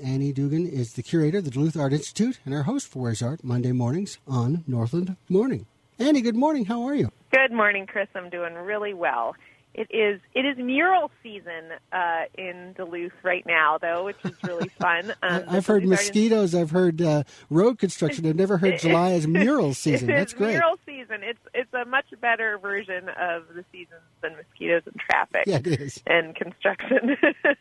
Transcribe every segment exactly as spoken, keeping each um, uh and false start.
Annie Dugan is the curator of the Duluth Art Institute and our host for Where's Art Monday mornings on Northland Morning. Annie, good morning. How are you? Good morning, Chris. I'm doing really well. It is it is mural season uh, in Duluth right now, though, which is really fun. Um, I've heard Duluth mosquitoes. I've heard uh, road construction. I've never heard July as mural season. That's great. Mural season. It's it's a much better version of the seasons than mosquitoes and traffic. Yeah, it is. And construction.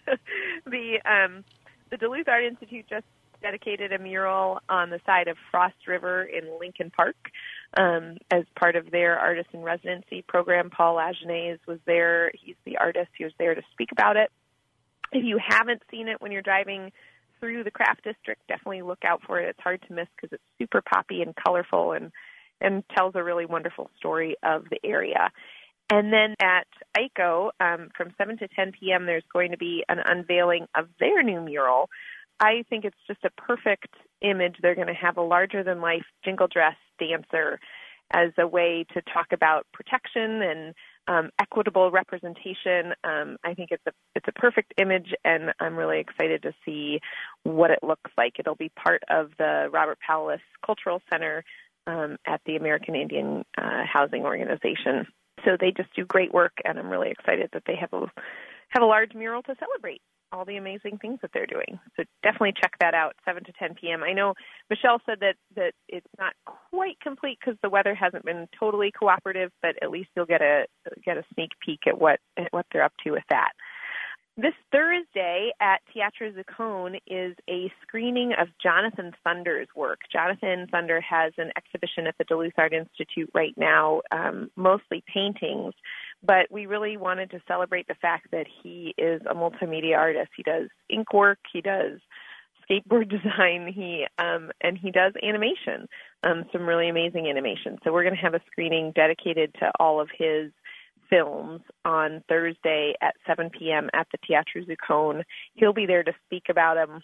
the um, the Duluth Art Institute just dedicated a mural on the side of Frost River in Lincoln Park. Um, as part of their artist in residency program. Paul Lajeunesse was there. He's the artist. He was there to speak about it. If you haven't seen it when you're driving through the Craft District, definitely look out for it. It's hard to miss because it's super poppy and colorful and, and tells a really wonderful story of the area. And then at I C O, um, from seven to ten p.m., there's going to be an unveiling of their new mural. I think it's just a perfect image. They're going to have a larger-than-life jingle dress dancer as a way to talk about protection and um, equitable representation. Um, I think it's a it's a perfect image, and I'm really excited to see what it looks like. It'll be part of the Robert Powless Cultural Center um, at the American Indian uh, Housing Organization. So they just do great work, and I'm really excited that they have a have a large mural to celebrate all the amazing things that they're doing. So definitely check that out, seven to ten p.m. I know Michelle said that, that it's not quite complete because the weather hasn't been totally cooperative, but at least you'll get a get a sneak peek at what at what they're up to with that. This Thursday at Teatro Zuccone is a screening of Jonathan Thunder's work. Jonathan Thunder has an exhibition at the Duluth Art Institute right now, um, mostly paintings, but we really wanted to celebrate the fact that he is a multimedia artist. He does ink work, he does skateboard design, he um, and he does animation, um, some really amazing animation. So we're going to have a screening dedicated to all of his films on Thursday at seven p.m. at the Teatro Zuccone. He'll be there to speak about them.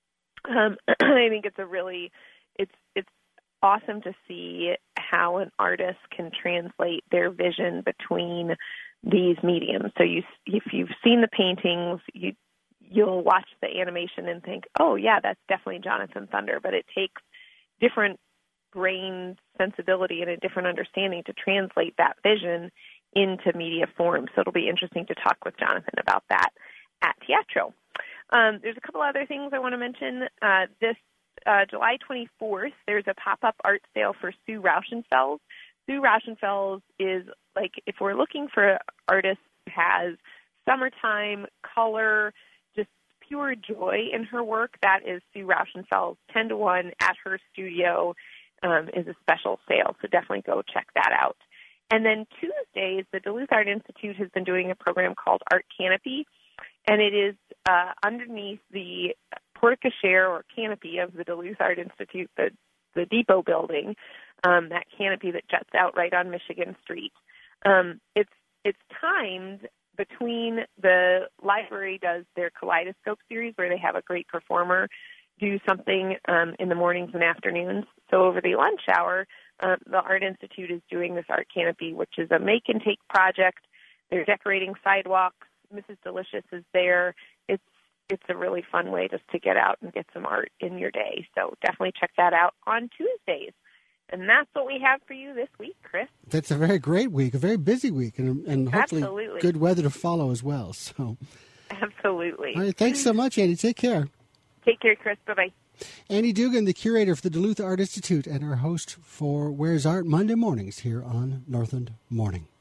Um, I think it's a really, it's it's awesome to see how an artist can translate their vision between these mediums. So you, if you've seen the paintings, you you'll watch the animation and think, oh yeah, that's definitely Jonathan Thunder. But it takes different brain sensibility and a different understanding to translate that vision into media form. So it'll be interesting to talk with Jonathan about that at Teatro. Um, there's a couple other things I want to mention. Uh, this uh, July twenty-fourth, there's a pop-up art sale for Sue Rauschenfels. Sue Rauschenfels is, like, if we're looking for an artist who has summertime, color, just pure joy in her work, that is Sue Rauschenfels. ten to one at her studio um, is a special sale, so definitely go check that out. And then Tuesdays, the Duluth Art Institute has been doing a program called Art Canopy, and it is uh, underneath the porte-cochere or canopy of the Duluth Art Institute, the, the depot building, um, that canopy that juts out right on Michigan Street. Um, it's it's timed between the library does their Kaleidoscope series where they have a great performer do something um, in the mornings and afternoons. So over the lunch hour, uh, the Art Institute is doing this Art Canopy, which is a make-and-take project. They're decorating sidewalks. Missus Delicious is there. It's it's a really fun way just to get out and get some art in your day. So definitely check that out on Tuesdays. And that's what we have for you this week, Chris. That's a very great week, a very busy week, and, and hopefully Absolutely. Good weather to follow as well. So, Absolutely. All right, thanks so much, Annie. Take care. Take care, Chris. Bye-bye. Annie Dugan, the curator for the Duluth Art Institute and our host for Where's Art Monday mornings here on Northland Morning.